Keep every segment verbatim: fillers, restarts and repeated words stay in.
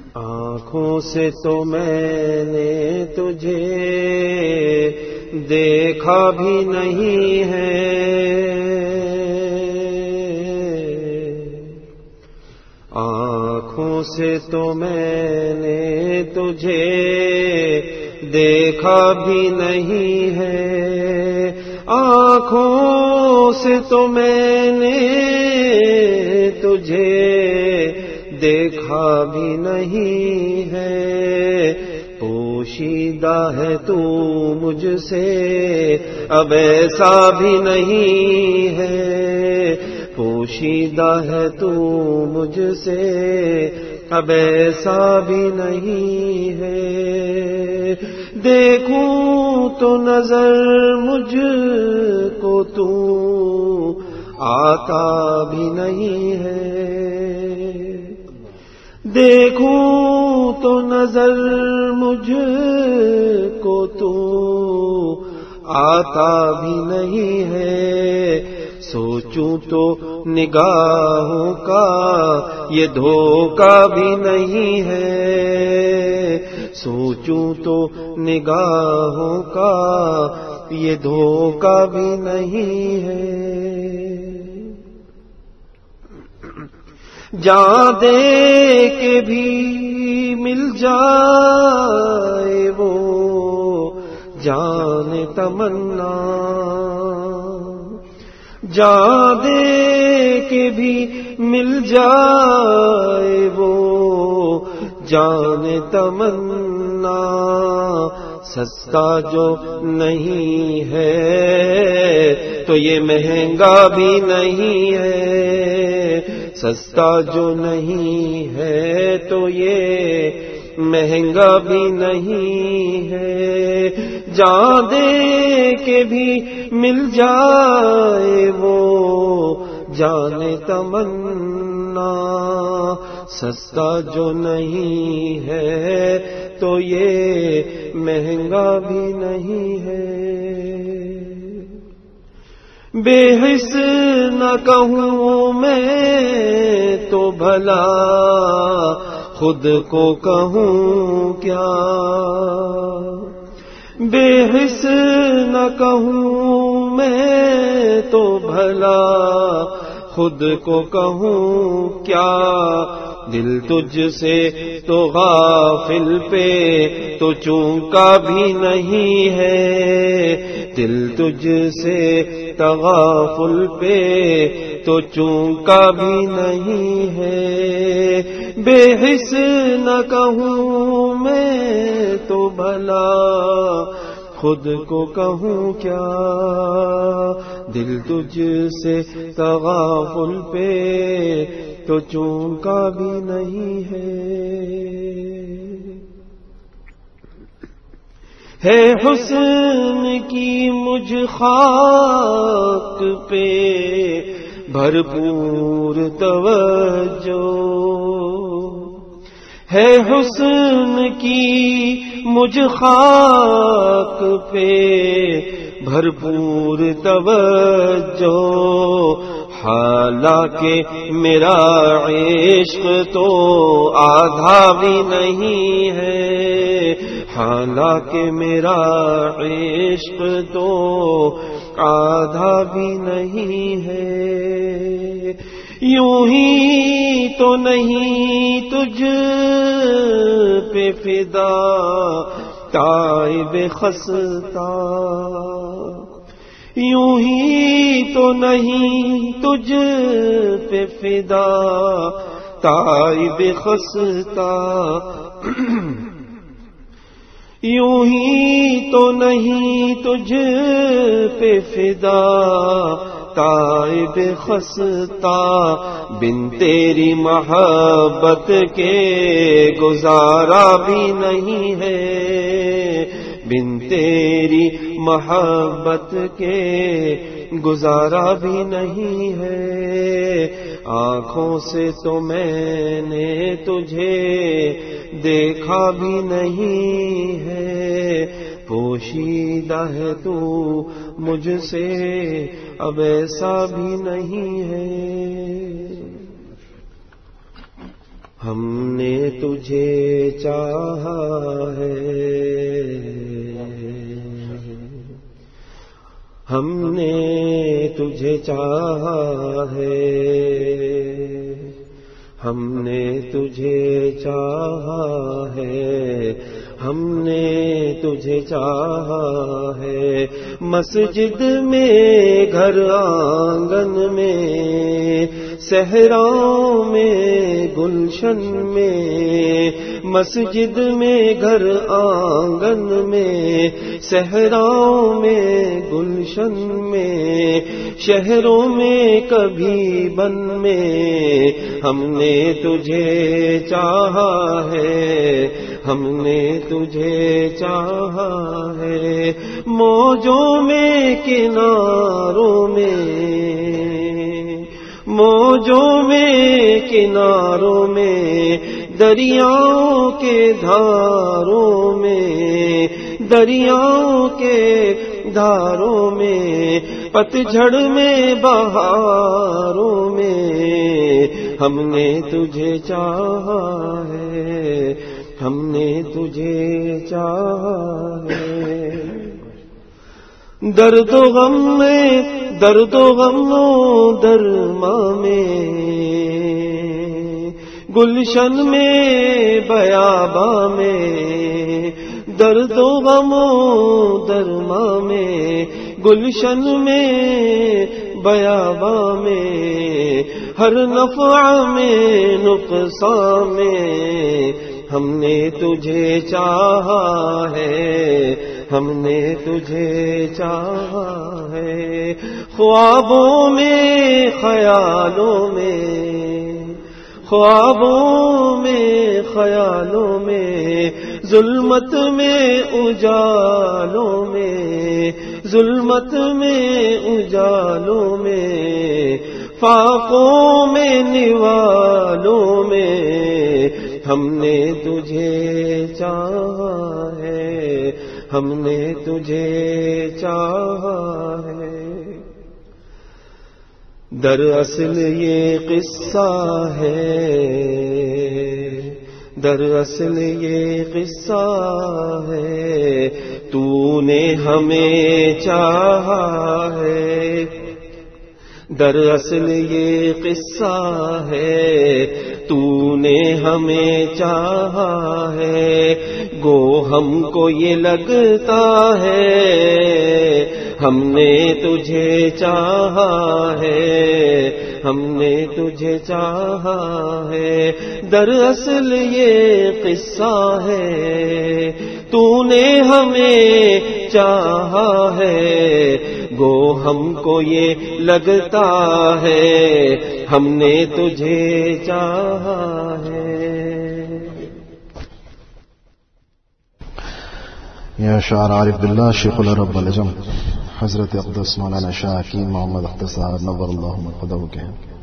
آنکھوں سے تو میں نے تجھے دیکھا بھی نہیں ہے، آنکھوں سے تو میں نے تجھے دیکھا بھی نہیں ہے، آنکھوں سے تو میں نے تجھے دیکھا بھی نہیں ہے، پوشیدہ ہے تو مجھ سے اب ایسا بھی نہیں ہے، پوشیدہ ہے تو مجھ سے اب ایسا بھی نہیں ہے، دیکھوں تو نظر مجھ کو تو آتا بھی نہیں ہے، دیکھوں تو نظر مجھ کو تو آتا بھی نہیں ہے، سوچوں تو نگاہوں کا یہ دھوکہ بھی نہیں ہے، سوچوں تو نگاہوں کا یہ دھوکہ بھی نہیں ہے، جان دے کے بھی مل جائے وہ جان تمنا، جان دے کے بھی مل جائے وہ جان تمنا، سستا جو نہیں ہے تو یہ مہنگا بھی نہیں ہے، سستا جو نہیں ہے تو یہ مہنگا بھی نہیں ہے، جان دے کے بھی مل جائے وہ جان تمنا، سستا جو نہیں ہے تو یہ مہنگا بھی نہیں ہے، بے حس نہ کہوں میں تو بھلا خود کو کہوں کیا، بے حس نہ کہوں میں تو بھلا خود کو کہوں کیا، دل تجھ سے تو غافل پہ تو چونکا بھی نہیں ہے، دل تجھ سے تغافل پہ تو چونکا بھی نہیں ہے، بے حس نہ کہوں میں تو بھلا خود کو کہوں کیا، دل تجھ سے تغافل پہ تو چونکا بھی نہیں ہے، ہے حسن کی مجھ خاک پہ بھرپور توجہ، ہے حسن کی مجھ خاک پہ بھرپور توجہ، حالانکہ میرا عشق تو آدھا بھی نہیں ہے، حالانکہ میرا عشق تو آدھا بھی نہیں ہے، یوں ہی تو نہیں تجھ پہ فدا تائب خستہ، یوں ہی تو نہیں تجھ پہ فدا تائب خستہ، یوں ہی تو نہیں تجھ پہ فدا تائب خستہ، بن تیری محبت کے گزارا بھی نہیں ہے، بن تیری محبت کے گزارا بھی نہیں ہے، آنکھوں سے تو میں نے تجھے دیکھا بھی نہیں ہے، پوشیدہ ہے تو مجھ سے اب ایسا بھی نہیں ہے۔ ہم نے تجھے چاہا ہے، ہم نے تجھے چاہا ہے، ہم نے تجھے چاہا ہے، ہم نے تجھے چاہا ہے، مسجد میں گھر آنگن میں، صحراؤں میں گلشن میں، مسجد میں گھر آنگن میں، صحراؤں میں گلشن میں، شہروں میں کبھی بن میں، ہم نے تجھے چاہا ہے، ہم نے تجھے چاہا ہے، موجوں میں کناروں میں، موجوں میں کناروں میں، دریاؤں کے دھاروں میں، دریاؤں کے دھاروں میں، پتجھڑ میں بہاروں میں، ہم نے تجھے چاہا ہے، ہم نے تجھے چاہا ہے، درد و غم میں، درد و غم و درما میں، گلشن میں بیاباں میں، درد و غم و درما میں، گلشن میں بیاباں میں، ہر نفع میں نقصان میں، ہم نے تجھے چاہا ہے، ہم نے تجھے چاہا ہے، خوابوں میں خیالوں میں، خوابوں میں خیالوں میں، ظلمت میں اجالوں میں، ظلمت میں اجالوں میں، فاقوں میں نوالوں میں، ہم نے تجھے چاہا ہے، ہم نے تجھے چاہا ہے، دراصل یہ قصہ ہے، دراصل یہ قصہ ہے، تو نے ہمیں چاہا ہے، دراصل یہ قصہ ہے، تو نے ہمیں چاہا ہے، گو ہم کو یہ لگتا ہے، ہم نے تجھے چاہا ہے، ہم نے تجھے چاہا ہے، دراصل یہ قصہ ہے، تو نے ہمیں چاہا ہے، گو ہم کو یہ لگتا ہے، ہم نے تجھے چاہا ہے۔ یا شاعر عارف باللہ شیخ العرب والعجم حضرت اقدس مولانا شاہ حکیم محمد اختصار نور اللہ مرقدہ کے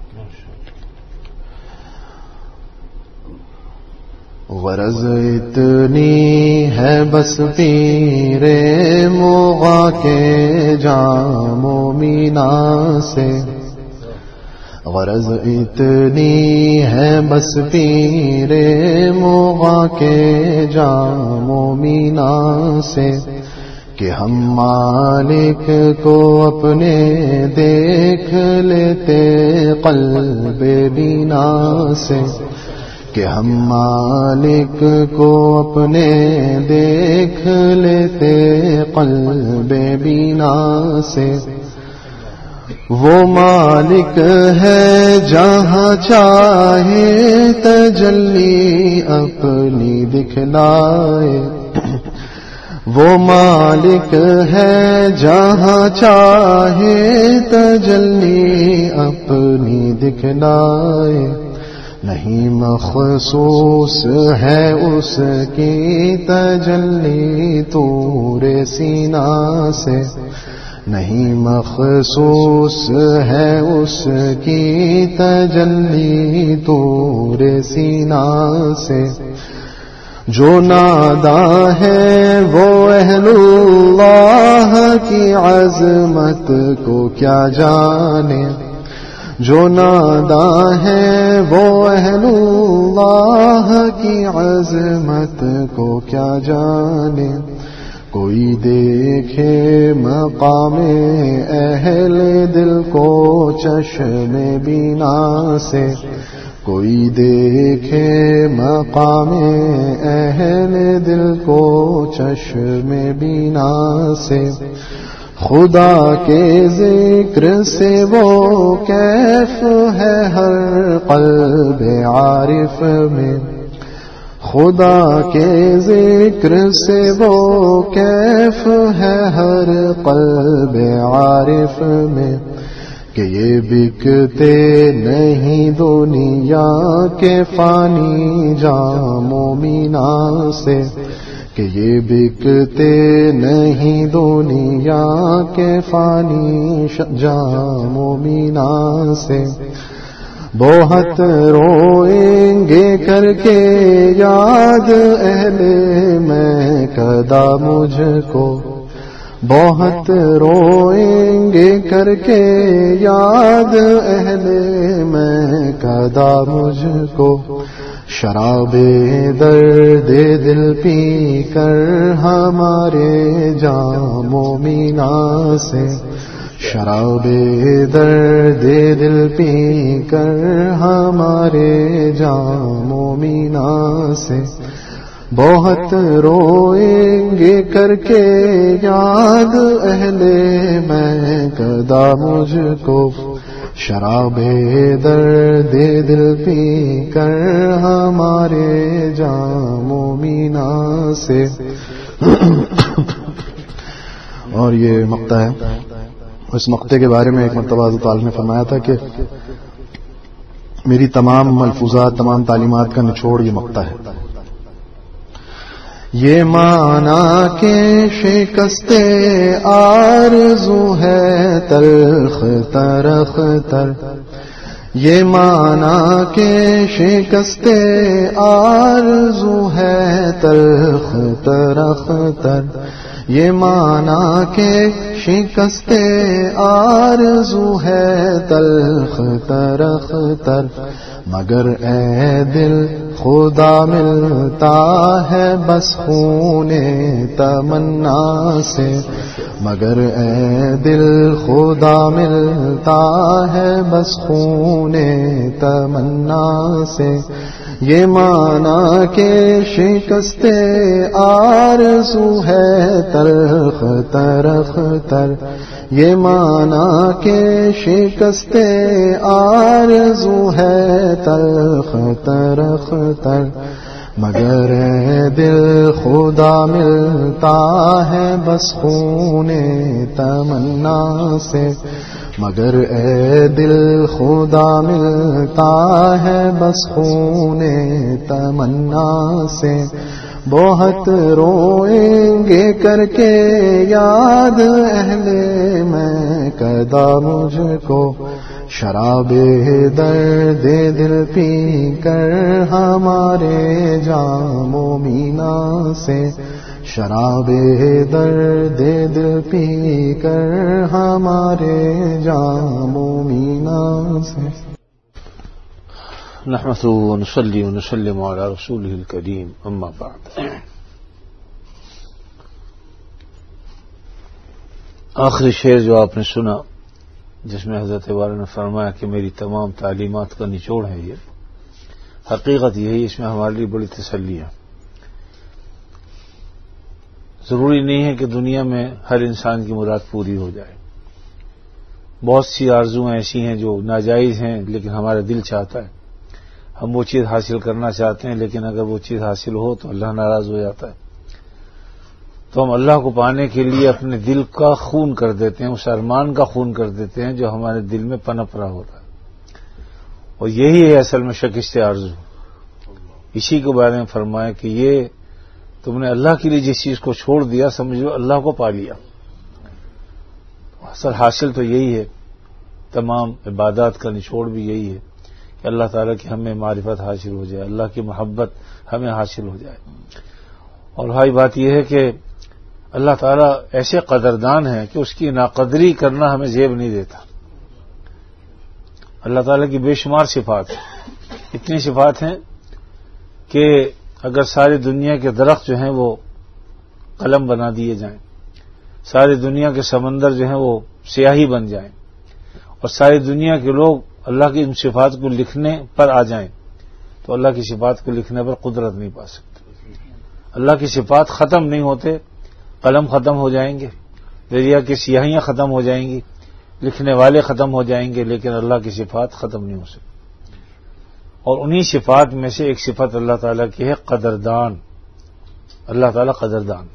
غرض اتنی ہے بس پیر مغا کے جام و مینا سے، غرض اتنی ہے بس پیر مغا کے جام و مینا سے، کہ ہم مالک کو اپنے دیکھ لیتے قلب بینا سے، کہ ہم مالک کو اپنے دیکھ لیتے قلب بینا سے، وہ مالک ہے جہاں چاہے تجلی اپنی دکھلائے، وہ مالک ہے جہاں چاہے تجلی اپنی دکھلائے، نہیں مخصوص ہے اس کی تجلی طور سینہ سے، نہیں مخصوص ہے اس کی تجلی طور سینہ سے، جو ناداں ہے وہ اہل اللہ کی عظمت کو کیا جانے، جو ناداں ہے وہ اہل اللہ کی عظمت کو کیا جانے. کوئی دیکھے مقام اہل دل کو چشم بینا سے. کوئی دیکھے مقام اہل دل کو چشم بینا سے. خدا کے ذکر سے وہ کیف ہے ہر قلب عارف میں. خدا کے ذکر سے وہ کیف ہے ہر قلب عارف میں. کہ یہ بکتے نہیں دنیا کے فانی جام و مینا سے. کہ یہ بکتے نہیں دنیا کے فانی جام و مینا سے. بہت روئیں گے کر کے یاد اہل میکدہ مجھ کو. بہت روئیں گے کر کے یاد اہل میکدہ مجھ کو. شراب درد دل پی کر ہمارے جام و مینا سے. شراب درد دل پی کر ہمارے جام و مینا سے. بہت روئیں گے کر کے یاد اہل میکدہ مجھ کو. شراب درد دل پی کر ہمارے جام و مینا سے. اور یہ مقطع ہے. اس مقطع کے بارے میں ایک مرتبہ حضرت تعالی نے فرمایا تھا کہ میری تمام ملفوظات تمام تعلیمات کا نچوڑ یہ مقطع ہے. یہ مانا کہ شکست آرزو ہے تلخ ترخ تر. یہ مانا کہ شکست آرزو ہے تلخ ترخ تر. یہ مانا کہ شکست آرزو ہے تلخ ترخ تر. مگر اے دل خدا ملتا ہے بس خون تمنا سے. مگر اے دل خدا ملتا ہے بس خون تمنا سے. یہ مانا کہ شکست آرزو ہے تلخ ترخ تر. یہ مانا کہ شکست آرزو ہے تلخ ترخ تر. مگر دل خدا ملتا ہے بس خون تمنا سے. مگر اے دل خدا ملتا ہے بس خون تمنا سے. بہت روئیں گے کر کے یاد اہل میکدہ مجھ کو. شراب درد دل پی کر ہمارے جام و مینا سے. شراب درد دل پی کر ہمارے جام و مینا سے. نحمده ونصلي ونسلم على رسوله الكريم اما بعد. آخری شعر جو آپ نے سنا جس میں حضرت والا نے فرمایا کہ میری تمام تعلیمات کا نچوڑ ہے، یہ حقیقت یہی، اس میں ہمارے لیے بڑی تسلی ہے. ضروری نہیں ہے کہ دنیا میں ہر انسان کی مراد پوری ہو جائے. بہت سی آرزویں ایسی ہیں جو ناجائز ہیں لیکن ہمارا دل چاہتا ہے، ہم وہ چیز حاصل کرنا چاہتے ہیں، لیکن اگر وہ چیز حاصل ہو تو اللہ ناراض ہو جاتا ہے. تو ہم اللہ کو پانے کے لیے اپنے دل کا خون کر دیتے ہیں، اس ارمان کا خون کر دیتے ہیں جو ہمارے دل میں پنپ رہا ہوتا ہے. اور یہی ہے اصل میں شکست آرزو. اسی کے بارے میں فرمایا کہ یہ تم نے اللہ کے لیے جس چیز کو چھوڑ دیا سمجھ لو اللہ کو پا لیا. اصل حاصل تو یہی ہے. تمام عبادات کا نچوڑ بھی یہی ہے کہ اللہ تعالیٰ کی ہمیں معرفت حاصل ہو جائے، اللہ کی محبت ہمیں حاصل ہو جائے. اور بھائی بات یہ ہے کہ اللہ تعالیٰ ایسے قدردان ہے کہ اس کی ناقدری کرنا ہمیں زیب نہیں دیتا. اللہ تعالیٰ کی بے شمار صفات ہیں. اتنی صفات ہیں کہ اگر ساری دنیا کے درخت جو ہیں وہ قلم بنا دیے جائیں، ساری دنیا کے سمندر جو ہیں وہ سیاہی بن جائیں، اور ساری دنیا کے لوگ اللہ کی ان صفات کو لکھنے پر آ جائیں، تو اللہ کی صفات کو لکھنے پر قدرت نہیں پا سکتے. اللہ کی صفات ختم نہیں ہوتے، قلم ختم ہو جائیں گے، دریا کی سیاہیاں ختم ہو جائیں گی، لکھنے والے ختم ہو جائیں گے، لیکن اللہ کی صفات ختم نہیں ہو سکتی. اور انہی صفات میں سے ایک صفت اللہ تعالیٰ کی ہے قدردان. اللہ تعالیٰ قدردان.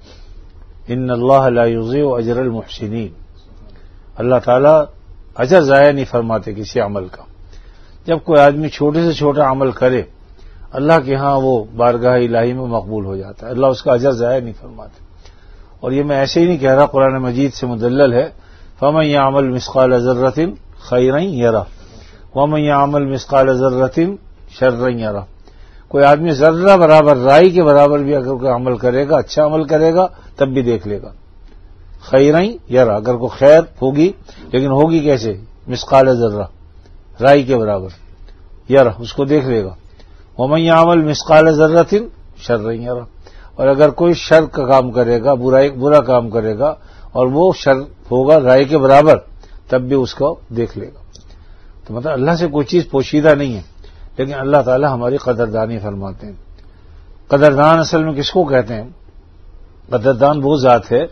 ان اللہ لا یضیع اجر المحسنین. اللہ تعالیٰ اجر ضائع نہیں فرماتے کسی عمل کا. جب کوئی آدمی چھوٹے سے چھوٹا عمل کرے، اللہ کے ہاں وہ بارگاہ الہی میں مقبول ہو جاتا ہے، اللہ اس کا اجر ضائع نہیں فرماتے. اور یہ میں ایسے ہی نہیں کہہ رہا، قرآن مجید سے مدلل ہے. فمن یعمل مثقال ذرۃ خیرا یرہ ومن یعمل مثقال ذرۃ شرا یرہ. کوئی آدمی ذرہ برابر، رائی کے برابر بھی اگر کوئی عمل کرے گا، اچھا عمل کرے گا، تب بھی دیکھ لے گا. خیرا یرہ، اگر کوئی خیر ہوگی، لیکن ہوگی کیسے؟ مثقال ذرہ، رائی کے برابر، یرہ، اس کو دیکھ لے گا. ومن یعمل مثقال ذرۃ شرا یرہ، اور اگر کوئی شر کا کام کرے گا، برائی برا کام کرے گا، اور وہ شر ہوگا رائی کے برابر، تب بھی اس کو دیکھ لے گا. تو مطلب اللہ سے کوئی چیز پوشیدہ نہیں ہے، لیکن اللہ تعالی ہماری قدردانی فرماتے ہیں. قدردان اصل میں کس کو کہتے ہیں؟ قدردان وہ ذات ہے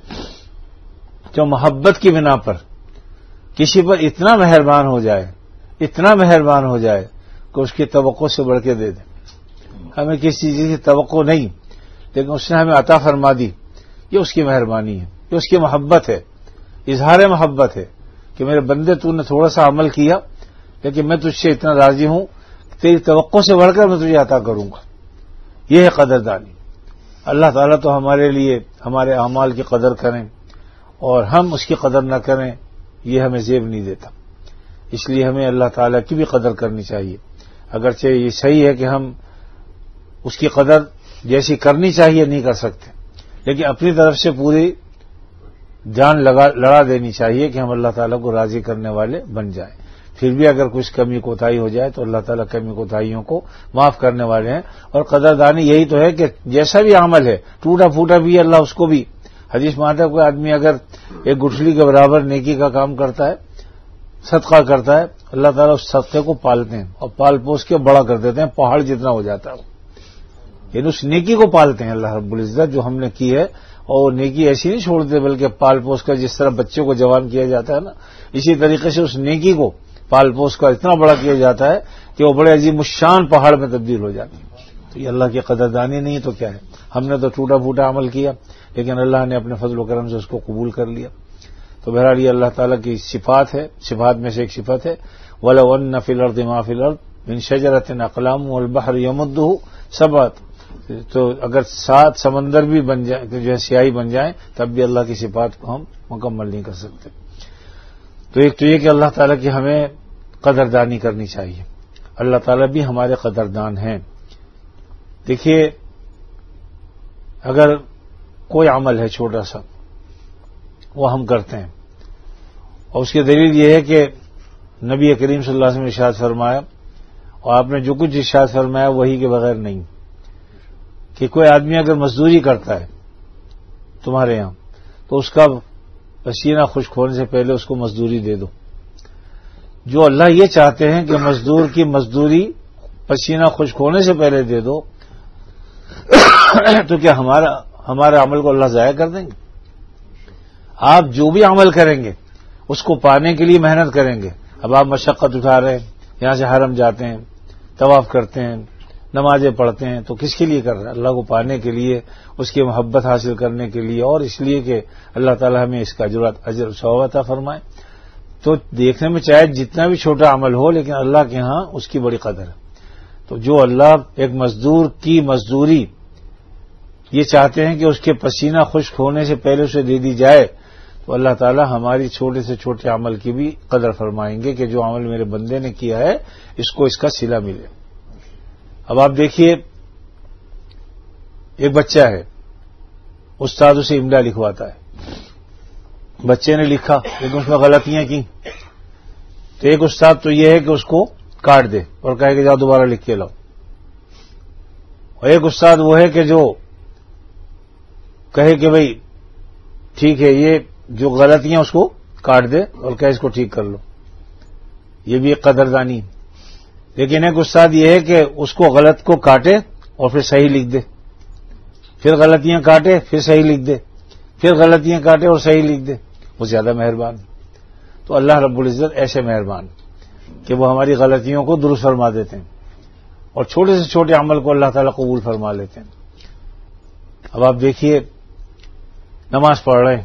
جو محبت کی بنا پر کسی پر اتنا مہربان ہو جائے، اتنا مہربان ہو جائے کہ اس کی توقع سے بڑھ کے دے دے. ہمیں کسی چیز کی توقع نہیں، لیکن اس نے ہمیں عطا فرما دی. یہ اس کی مہربانی ہے، یہ اس کی محبت ہے، اظہار محبت ہے کہ میرے بندے تو نے تھوڑا سا عمل کیا، لیکن میں تجھ سے اتنا راضی ہوں، تیری توقع سے بڑھ کر میں تجھے عطا کروں گا. یہ ہے قدردانی. اللہ تعالیٰ تو ہمارے لیے ہمارے اعمال کی قدر کریں اور ہم اس کی قدر نہ کریں، یہ ہمیں زیب نہیں دیتا. اس لیے ہمیں اللہ تعالیٰ کی بھی قدر کرنی چاہیے. اگرچہ یہ صحیح ہے کہ ہم اس کی قدر جیسی کرنی چاہیے نہیں کر سکتے، لیکن اپنی طرف سے پوری جان لگا لڑا دینی چاہیے کہ ہم اللہ تعالیٰ کو راضی کرنے والے بن جائیں. پھر بھی اگر کچھ کمی کوتاہی ہو جائے تو اللہ تعالیٰ کمی کوتاہیوں کو معاف کرنے والے ہیں. اور قدردانی یہی تو ہے کہ جیسا بھی عمل ہے، ٹوٹا پھوٹا بھی اللہ اس کو بھی. حدیث میں آتا ہے کوئی آدمی اگر ایک گٹھلی کے برابر نیکی کا کام کرتا ہے، صدقہ کرتا ہے، اللہ تعالیٰ اس صدقے کو پالتے ہیں اور پال پوس کے بڑا کر دیتے ہیں، پہاڑ جتنا ہو جاتا ہے. یعنی اس نیکی کو پالتے ہیں اللہ رب العزت جو ہم نے کی ہے. اور نیکی ایسی نہیں چھوڑتے بلکہ پال پوس کر، جس طرح بچے کو جوان کیا جاتا ہے نا، اسی طریقے سے اس نیکی کو پال پوس کر اتنا بڑا کیا جاتا ہے کہ وہ بڑے عظیم الشان پہاڑ میں تبدیل ہو جاتے ہیں. تو یہ اللہ کی قدردانی نہیں تو کیا ہے؟ ہم نے تو ٹوٹا پھوٹا عمل کیا، لیکن اللہ نے اپنے فضل و کرم سے اس کو قبول کر لیا. تو بہرحال یہ اللہ تعالیٰ کی صفات ہے. صفات میں سے ایک صفت ہے وَلَوْ أَنَّ فِي الْأَرْضِ مَا فِي الْأَرْضِ مِنْ شَجَرَةٍ أَقْلَامٌ وَالْبَحْرُ يَمُدُّهُ سَبْعَةٌ. تو اگر سات سمندر بھی بن جائیں، جو ہے سیاہی بن جائیں، تب بھی اللہ کی صفات کو ہم مکمل نہیں کر سکتے. تو ایک تو یہ کہ اللہ تعالیٰ کی ہمیں قدردانی کرنی چاہیے. اللہ تعالیٰ بھی ہمارے قدردان ہیں. دیکھیے، اگر کوئی عمل ہے چھوٹا سا، وہ ہم کرتے ہیں، اور اس کی دلیل یہ ہے کہ نبی کریم صلی اللہ علیہ وسلم نے ارشاد فرمایا، اور آپ نے جو کچھ ارشاد فرمایا وہی کے بغیر نہیں، کہ کوئی آدمی اگر مزدوری کرتا ہے تمہارے یہاں تو اس کا پسینہ خشک ہونے سے پہلے اس کو مزدوری دے دو. جو اللہ یہ چاہتے ہیں کہ مزدور کی مزدوری پسینہ خشک ہونے سے پہلے دے دو، تو کیا ہمارا ہمارے عمل کو اللہ ضائع کر دیں گے؟ آپ جو بھی عمل کریں گے اس کو پانے کے لیے محنت کریں گے. اب آپ مشقت اٹھا رہے ہیں، یہاں سے حرم جاتے ہیں، طواف کرتے ہیں، نمازیں پڑھتے ہیں، تو کس کے لیے کر رہے ہیں؟ اللہ کو پانے کے لیے، اس کی محبت حاصل کرنے کے لیے، اور اس لیے کہ اللہ تعالیٰ ہمیں اس کا اجر و ثواب عطا فرمائے. تو دیکھنے میں چاہے جتنا بھی چھوٹا عمل ہو، لیکن اللہ کے ہاں اس کی بڑی قدر ہے. تو جو اللہ ایک مزدور کی مزدوری یہ چاہتے ہیں کہ اس کے پسینہ خشک ہونے سے پہلے اسے دے دی جائے، تو اللہ تعالیٰ ہماری چھوٹے سے چھوٹے عمل کی بھی قدر فرمائیں گے کہ جو عمل میرے بندے نے کیا ہے اس کو اس کا صلہ ملے. اب آپ دیکھیے، ایک بچہ ہے، استاد اسے املا لکھواتا ہے، بچے نے لکھا لیکن اس میں غلطیاں کی، تو ایک استاد تو یہ ہے کہ اس کو کاٹ دے اور کہے کہ جاؤ دوبارہ لکھ کے لاؤ، اور ایک استاد وہ ہے کہ جو کہے کہ بھئی ٹھیک ہے یہ جو غلطیاں اس کو کاٹ دے اور کہے اس کو ٹھیک کر لو، یہ بھی ایک قدردانی ہے۔ لیکن ایک استاد یہ ہے کہ اس کو غلط کو کاٹے اور پھر صحیح لکھ دے، پھر غلطیاں کاٹے پھر صحیح لکھ دے، پھر غلطیاں کاٹے اور صحیح لکھ دے، وہ زیادہ مہربان۔ تو اللہ رب العزت ایسے مہربان کہ وہ ہماری غلطیوں کو درست فرما دیتے ہیں اور چھوٹے سے چھوٹے عمل کو اللہ تعالیٰ قبول فرما لیتے ہیں۔ اب آپ دیکھیے نماز پڑھ رہے ہیں،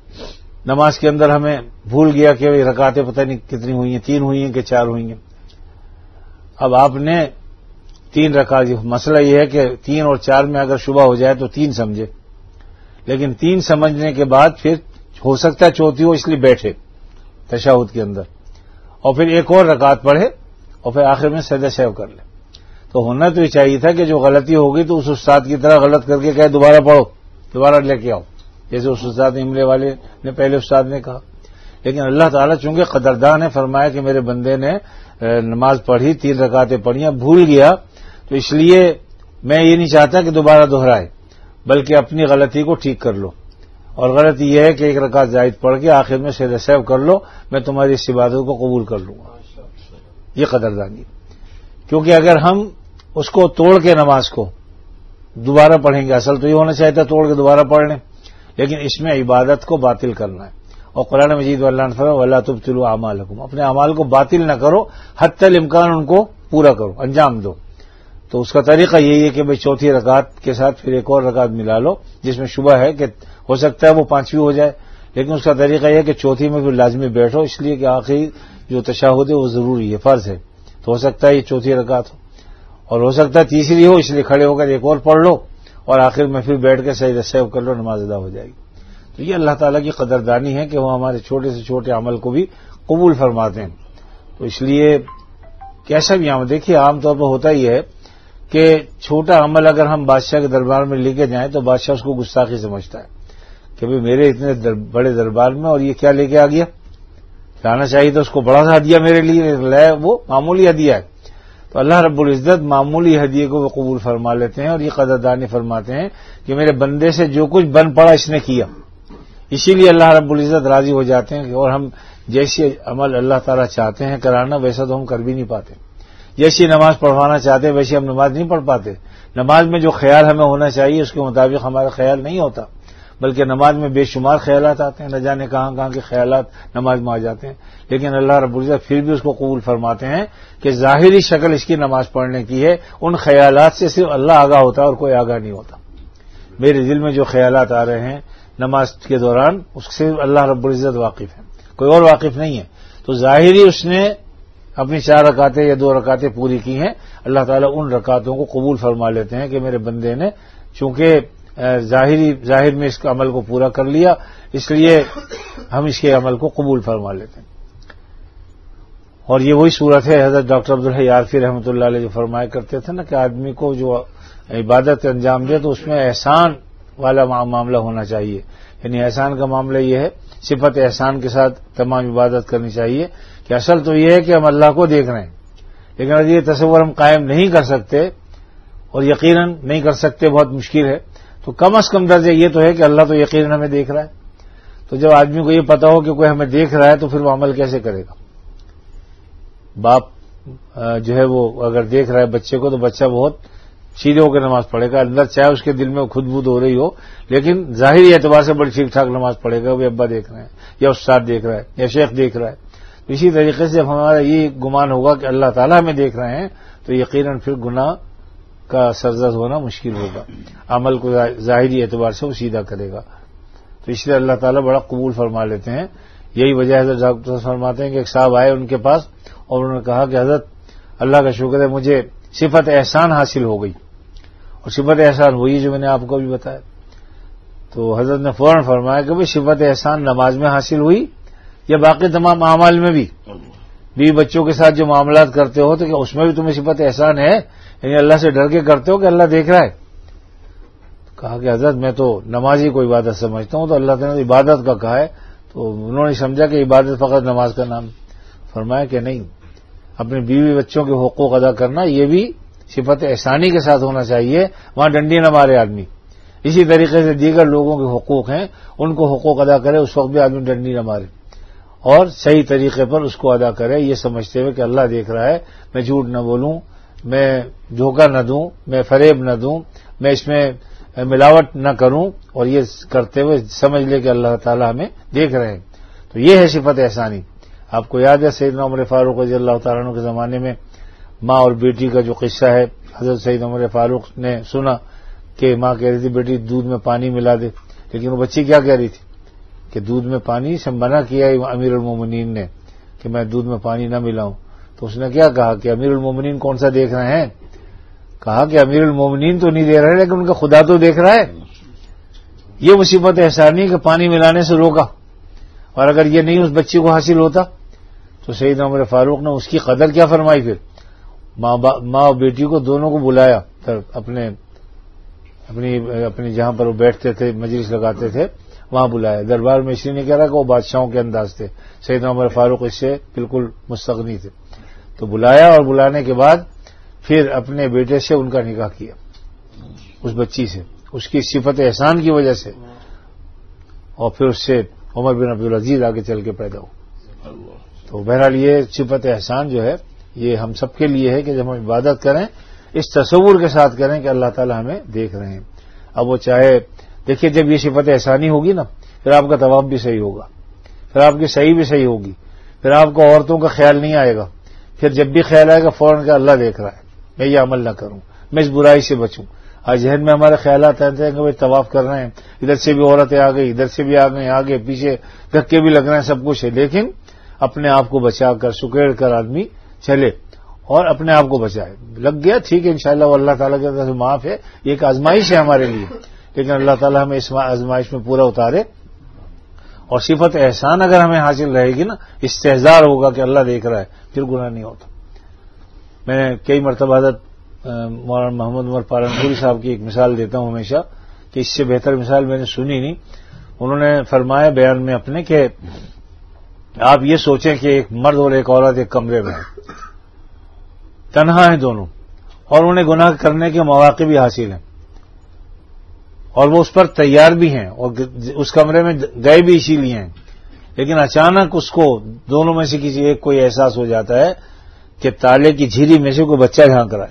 نماز کے اندر ہمیں بھول گیا کہ رکعتیں پتہ نہیں کتنی ہوئی ہیں، تین ہوئی ہیں کہ چار ہوئی ہیں۔ اب آپ نے تین رکعت، مسئلہ یہ ہے کہ تین اور چار میں اگر شبہ ہو جائے تو تین سمجھے، لیکن تین سمجھنے کے بعد پھر ہو سکتا ہے چوتھی ہو، اس لیے بیٹھے تشہد کے اندر اور پھر ایک اور رکعت پڑھے اور پھر آخر میں سجدہ سہو کر لے۔ تو ہونا تو یہ چاہیے تھا کہ جو غلطی ہوگی تو اس استاد کی طرح غلط کر کے کہے دوبارہ پڑھو، دوبارہ لے کے آؤ، جیسے اس استاد املے والے نے پہلے استاد نے کہا۔ لیکن اللہ تعالیٰ چونکہ قدردان نے فرمایا کہ میرے بندے نے نماز پڑھی، تین رکعتیں پڑھیں، بھول گیا، تو اس لیے میں یہ نہیں چاہتا کہ دوبارہ دہرائے، بلکہ اپنی غلطی کو ٹھیک کر لو، اور غلطی یہ ہے کہ ایک رکعت زائد پڑھ کے آخر میں سجدہ سہو کر لو، میں تمہاری اس عبادت کو قبول کر لوں گا۔ یہ قدردانی، کیونکہ اگر ہم اس کو توڑ کے نماز کو دوبارہ پڑھیں گے، اصل تو یہ ہونا چاہتا ہے توڑ کے دوبارہ پڑھ لیں، لیکن اس میں عبادت کو باطل کرنا ہے۔ اور قرآن مجید اللہ نے فرمایا وَلَا تُبْطِلُوا أَعْمَالَكُمْ، اپنے اعمال کو باطل نہ کرو، حتی الامکان ان کو پورا کرو، انجام دو۔ تو اس کا طریقہ یہی ہے کہ بھئی چوتھی رکعت کے ساتھ پھر ایک اور رکعت ملا لو جس میں شبہ ہے کہ ہو سکتا ہے وہ پانچویں ہو جائے، لیکن اس کا طریقہ یہ ہے کہ چوتھی میں پھر لازمی بیٹھو، اس لیے کہ آخری جو تشہد ہے وہ ضروری ہے، فرض ہے، تو ہو سکتا ہے یہ چوتھی رکعت ہو اور ہو سکتا ہے تیسری ہو، اس لیے کھڑے ہو کر ایک اور پڑھ لو اور آخر میں پھر بیٹھ کے سجدہ سہو کر لو، نماز ادا ہو جائے گی۔ تو یہ اللہ تعالیٰ کی قدردانی ہے کہ وہ ہمارے چھوٹے سے چھوٹے عمل کو بھی قبول فرماتے ہیں۔ تو اس لیے کیسا بھی عمل، دیکھیے عام طور پر ہوتا ہی ہے کہ چھوٹا عمل اگر ہم بادشاہ کے دربار میں لے کے جائیں تو بادشاہ اس کو گستاخی سمجھتا ہے کہ بھئی میرے اتنے در بڑے دربار میں اور یہ کیا لے کے آ گیا، لانا چاہیے تو اس کو بڑا سا ہدیہ میرے لیے لائے، وہ معمولی ہدیہ ہے۔ تو اللہ رب العزت معمولی ہدیے کو وہ قبول فرما لیتے ہیں اور یہ قدردانی فرماتے ہیں کہ میرے بندے سے جو کچھ بن پڑا اس نے کیا، اسی لیے اللہ رب العزت راضی ہو جاتے ہیں، اور ہم جیسے عمل اللہ تعالیٰ چاہتے ہیں کرانا ویسا تو ہم کر بھی نہیں پاتے، جیسی نماز پڑھوانا چاہتے ہیں ویسی ہم نماز نہیں پڑھ پاتے، نماز میں جو خیال ہمیں ہونا چاہیے اس کے مطابق ہمارا خیال نہیں ہوتا، بلکہ نماز میں بے شمار خیالات آتے ہیں، نہ جانے کہاں کہاں کے خیالات نماز میں آ جاتے ہیں، لیکن اللہ رب العزت پھر بھی اس کو قبول فرماتے ہیں کہ ظاہری شکل اس کی نماز پڑھنے کی ہے، ان خیالات سے صرف اللہ آگاہ ہوتا ہے اور کوئی آگاہ نہیں ہوتا۔ میرے دل میں جو خیالات آ رہے ہیں نماز کے دوران اس سے اللہ رب العزت واقف ہے، کوئی اور واقف نہیں ہے۔ تو ظاہری اس نے اپنی چار رکعتیں یا دو رکعتیں پوری کی ہیں، اللہ تعالیٰ ان رکعتوں کو قبول فرما لیتے ہیں کہ میرے بندے نے چونکہ ظاہری ظاہر میں اس کے عمل کو پورا کر لیا، اس لیے ہم اس کے عمل کو قبول فرما لیتے ہیں۔ اور یہ وہی صورت ہے حضرت ڈاکٹر عبدالحی عارفی رحمۃ اللہ علیہ جو فرمایا کرتے تھے نا کہ آدمی کو جو عبادت انجام دے تو اس میں احسان والا معاملہ ہونا چاہیے، یعنی احسان کا معاملہ یہ ہے، صفت احسان کے ساتھ تمام عبادت کرنی چاہیے کہ اصل تو یہ ہے کہ ہم اللہ کو دیکھ رہے ہیں، لیکن اگر یہ تصور ہم قائم نہیں کر سکتے اور یقیناً نہیں کر سکتے، بہت مشکل ہے، تو کم از کم درجہ یہ تو ہے کہ اللہ تو یقیناً ہمیں دیکھ رہا ہے۔ تو جب آدمی کو یہ پتا ہو کہ کوئی ہمیں دیکھ رہا ہے تو پھر وہ عمل کیسے کرے گا؟ باپ جو ہے وہ اگر دیکھ رہا ہے بچے کو تو بچہ بہت سیدھے ہو کے نماز پڑھے گا، اندر چاہے اس کے دل میں خود بود ہو رہی ہو، لیکن ظاہری اعتبار سے بڑی ٹھیک ٹھاک نماز پڑھے گا، وہ ابا دیکھ رہے ہیں یا استاد دیکھ رہا ہے یا شیخ دیکھ رہا ہے۔ تو اسی طریقے سے جب ہمارا یہ گمان ہوگا کہ اللہ تعالیٰ ہمیں دیکھ رہے ہیں تو یقیناً پھر گناہ کا سرزد ہونا مشکل ہوگا، عمل کو ظاہری اعتبار سے وہ سیدھا کرے گا۔ تو اس لیے اللہ تعالیٰ بڑا قبول فرما لیتے ہیں۔ یہی وجہ حضرت ڈاکٹر فرماتے ہیں کہ ایک صاحب آئے ان کے پاس اور انہوں نے کہا کہ حضرت اللہ کا شکر ہے مجھے صفت احسان حاصل ہو گئی، اور صفت احسان وہی جو میں نے آپ کو بھی بتایا۔ تو حضرت نے فوراً فرمایا کہ بھئی صفت احسان نماز میں حاصل ہوئی یا باقی تمام اعمال میں بھی؟ بیوی بچوں کے ساتھ جو معاملات کرتے ہو تو کیا اس میں بھی تمہیں صفت احسان ہے، یعنی اللہ سے ڈر کے کرتے ہو کہ اللہ دیکھ رہا ہے؟ کہا کہ حضرت میں تو نماز ہی کو عبادت سمجھتا ہوں، تو اللہ تعالیٰ نے عبادت کا کہا ہے، تو انہوں نے سمجھا کہ عبادت فقط نماز کا نام۔ فرمایا کہ نہیں، اپنے بیوی بچوں کے حقوق ادا کرنا یہ بھی صفت احسانی کے ساتھ ہونا چاہیے، وہاں ڈنڈی نہ مارے آدمی. اسی طریقے سے دیگر لوگوں کے حقوق ہیں، ان کو حقوق ادا کرے، اس وقت بھی آدمی ڈنڈی نہ مارے اور صحیح طریقے پر اس کو ادا کرے، یہ سمجھتے ہوئے کہ اللہ دیکھ رہا ہے، میں جھوٹ نہ بولوں، میں دھوکہ نہ دوں، میں فریب نہ دوں، میں اس میں ملاوٹ نہ کروں، اور یہ کرتے ہوئے سمجھ لے کہ اللہ تعالیٰ ہمیں دیکھ رہے ہیں. تو یہ ہے صفت احسانی. آپ کو یاد ہے سیدنا عمر فاروق رضی اللہ تعالیٰ عنہ کے زمانے میں ماں اور بیٹی کا جو قصہ ہے، حضرت سید عمر فاروق نے سنا کہ ماں کہہ رہی تھی بیٹی دودھ میں پانی ملا دے، لیکن وہ بچی کیا کہہ رہی تھی کہ دودھ میں پانی سے منع کیا امیر المومنین نے کہ میں دودھ میں پانی نہ ملاؤں. تو اس نے کیا کہا کہ امیر المومنین کون سا دیکھ رہے ہیں؟ کہا کہ امیر المومنین تو نہیں دے رہے لیکن ان کا خدا تو دیکھ رہا ہے. یہ مصیبت احسانی کہ پانی ملانے سے روکا، اور اگر یہ نہیں اس بچی کو حاصل ہوتا تو سیدنا عمر فاروق نے اس کی قدر کیا فرمائی. پھر ماں اور بیٹی کو دونوں کو بلایا اپنے اپنی اپنی جہاں پر وہ بیٹھتے تھے، مجلس لگاتے تھے، وہاں بلایا. دربار میں اس لیے نہیں کہہ رہا کہ وہ بادشاہوں کے انداز تھے، سیدنا عمر فاروق اس سے بالکل مستغنی تھے. تو بلایا اور بلانے کے بعد پھر اپنے بیٹے سے ان کا نکاح کیا، اس بچی سے، اس کی صفت احسان کی وجہ سے، اور پھر اس سے عمر بن عبدالعزیز آگے چل کے پیدا ہو. تو بہرحال یہ صفت احسان جو ہے یہ ہم سب کے لیے ہے کہ جب ہم عبادت کریں اس تصور کے ساتھ کریں کہ اللہ تعالیٰ ہمیں دیکھ رہے ہیں. اب وہ چاہے دیکھیے جب یہ صفت احسانی ہوگی نا، پھر آپ کا طواف بھی صحیح ہوگا، پھر آپ کی صحیح بھی صحیح ہوگی، پھر آپ کو عورتوں کا خیال نہیں آئے گا. پھر جب بھی خیال آئے گا فوراً کہ اللہ دیکھ رہا ہے، میں یہ عمل نہ کروں، میں اس برائی سے بچوں. آج ذہن میں ہمارے خیالات آتے ہیں کہ بھائی طواف کر رہے ہیں، ادھر سے بھی عورتیں آ گئی، ادھر سے بھی آ گئی، آگے پیچھے دھکے بھی لگ رہے ہیں، سب کچھ ہے، لیکن اپنے آپ کو بچا کر سکیڑ کر آدمی چلے اور اپنے آپ کو بچائے. لگ گیا ٹھیک ہے، انشاءاللہ وہ اللہ تعالیٰ کی طرف سے معاف ہے، یہ ایک آزمائش ہے ہمارے لیے، لیکن اللہ تعالیٰ ہمیں اس آزمائش میں پورا اتارے. اور صفت احسان اگر ہمیں حاصل رہے گی نا، استحضار ہوگا کہ اللہ دیکھ رہا ہے، پھر گناہ نہیں ہوتا. میں نے کئی مرتبہ حضرت مولانا محمد عمر پالنپوری صاحب کی ایک مثال دیتا ہوں ہمیشہ کہ اس سے بہتر مثال میں نے سنی نہیں. انہوں نے فرمایا بیان میں اپنے کہ آپ یہ سوچیں کہ ایک مرد اور ایک عورت ایک کمرے میں ہیں، تنہا ہیں دونوں، اور انہیں گناہ کرنے کے مواقع بھی حاصل ہیں اور وہ اس پر تیار بھی ہیں اور اس کمرے میں گئے بھی اسی لیے ہیں. لیکن اچانک اس کو دونوں میں سے کسی ایک کو یہ احساس ہو جاتا ہے کہ تالے کی جھیری میں سے کوئی بچہ جھانک رہا ہے.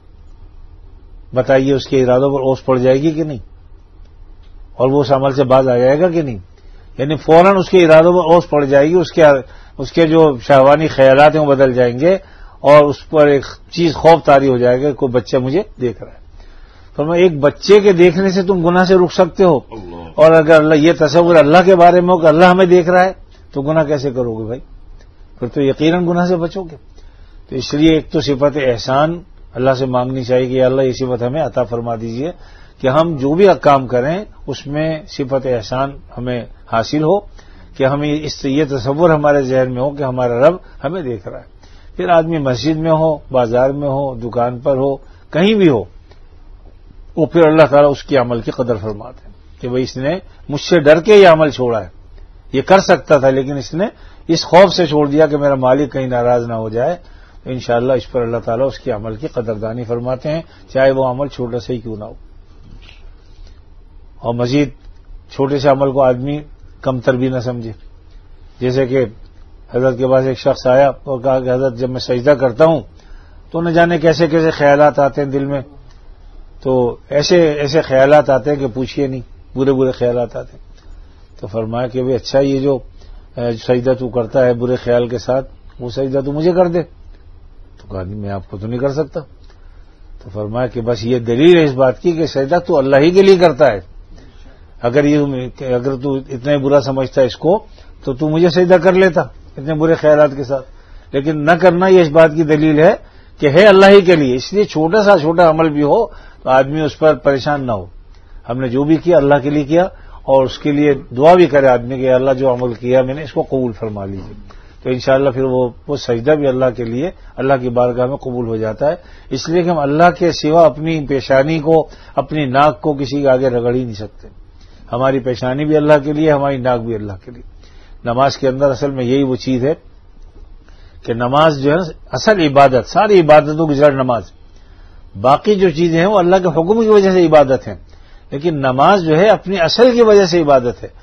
بتائیے اس کے ارادوں پر اوس پڑ جائے گی کہ نہیں، اور وہ اس عمل سے باز آ جائے گا کہ نہیں؟ یعنی فوراً اس کے ارادوں پر اوس پڑ جائے گی، اس کے اس کے جو شہوانی خیالات ہیں وہ بدل جائیں گے اور اس پر ایک چیز خوف طاری ہو جائے گا، کوئی بچہ مجھے دیکھ رہا ہے. تو میں ایک بچے کے دیکھنے سے تم گناہ سے رک سکتے ہو، اور اگر اللہ یہ تصور اللہ کے بارے میں ہو کہ اللہ ہمیں دیکھ رہا ہے تو گناہ کیسے کرو گے بھائی؟ پھر تو یقیناً گناہ سے بچو گے. تو اس لیے ایک تو صفت احسان اللہ سے مانگنی چاہیے کہ اللہ یہ صفت ہمیں عطا فرما دیجیے کہ ہم جو بھی کام کریں اس میں صفت احسان ہمیں حاصل ہو، کہ ہمیں اس یہ تصور ہمارے ذہن میں ہو کہ ہمارا رب ہمیں دیکھ رہا ہے. پھر آدمی مسجد میں ہو، بازار میں ہو، دکان پر ہو، کہیں بھی ہو، وہ پھر اللہ تعالیٰ اس کے عمل کی قدر فرماتے ہیں کہ بھئی اس نے مجھ سے ڈر کے یہ عمل چھوڑا ہے. یہ کر سکتا تھا لیکن اس نے اس خوف سے چھوڑ دیا کہ میرا مالک کہیں ناراض نہ ہو جائے. تو انشاءاللہ اس پر اللہ تعالیٰ اس کے عمل کی قدردانی فرماتے ہیں، چاہے وہ عمل چھوٹا سا ہی کیوں نہ ہو. اور مزید چھوٹے سے عمل کو آدمی کمتر بھی نہ سمجھے. جیسے کہ حضرت کے پاس ایک شخص آیا اور کہا کہ حضرت جب میں سجدہ کرتا ہوں تو نہ جانے کیسے کیسے خیالات آتے ہیں دل میں، تو ایسے ایسے خیالات آتے ہیں کہ پوچھئے نہیں، برے برے خیالات آتے ہیں. تو فرمایا کہ بھئی اچھا یہ جو سجدہ تو کرتا ہے برے خیال کے ساتھ، وہ سجدہ تو مجھے کر دے. تو کہا نہیں میں آپ کو تو نہیں کر سکتا. تو فرمایا کہ بس یہ دلیل ہے اس بات کی کہ سجدہ تو اللہ ہی کے لیے کرتا ہے. اگر یہ اگر تو اتنا برا سمجھتا ہے اس کو تو تو مجھے سجدہ کر لیتا اتنے برے خیالات کے ساتھ. لیکن نہ کرنا یہ اس بات کی دلیل ہے کہ ہے اللہ ہی کے لیے. اس لیے چھوٹا سا چھوٹا عمل بھی ہو تو آدمی اس پر پریشان نہ ہو. ہم نے جو بھی کیا اللہ کے لیے کیا، اور اس کے لیے دعا بھی کرے آدمی کہ اللہ جو عمل کیا میں نے اس کو قبول فرما لیجیے. تو انشاءاللہ پھر وہ وہ سجدہ بھی اللہ کے لیے اللہ کی بارگاہ میں قبول ہو جاتا ہے. اس لیے کہ ہم اللہ کے سوا اپنی پیشانی کو، اپنی ناک کو کسی کے آگے رگڑ ہی نہیں سکتے. ہماری پیشانی بھی اللہ کے لیے، ہماری ناک بھی اللہ کے لیے. نماز کے اندر اصل میں یہی وہ چیز ہے کہ نماز جو ہے اصل عبادت، ساری عبادتوں کی جڑ نماز، باقی جو چیزیں ہیں وہ اللہ کے حکم کی وجہ سے عبادت ہیں، لیکن نماز جو ہے اپنی اصل کی وجہ سے عبادت ہے۔